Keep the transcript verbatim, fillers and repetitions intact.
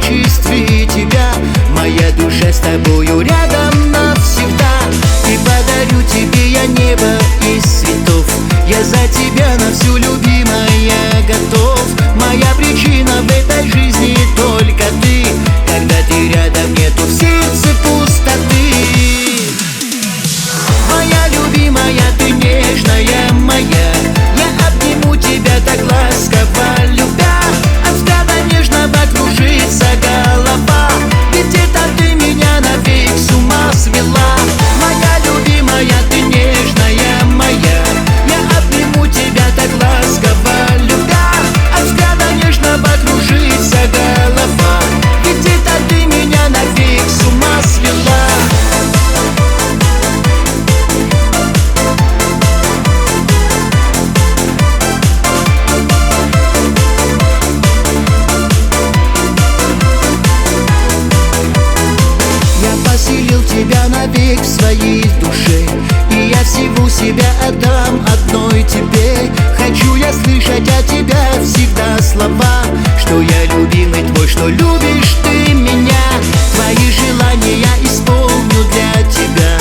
пророчестве тебя. Моя душа с тобою рядом навсегда. И подарю тебе я небо из цветов. Я за тебя на всю, любимая, готов. Моя причина в этой жизни только ты. Когда ты рядом, нету в сердце пустоты. Моя любимая, ты нежная моя. Я обниму тебя так ласково, любя. От взгляда нежного кружится голова. Ведь это ты меня навек с ума свела. Моя любимая, ты нежная моя. Я обниму тебя так ласково, любя. От взгляда нежного кружится голова. Ведь это ты меня навек с ума свела. Поселил тебя навек в своей душе, и я всего себя отдам одной тебе. Хочу я слышать от тебя всегда слова, что я любимый твой, что любишь ты меня. Твои желания я исполню для тебя.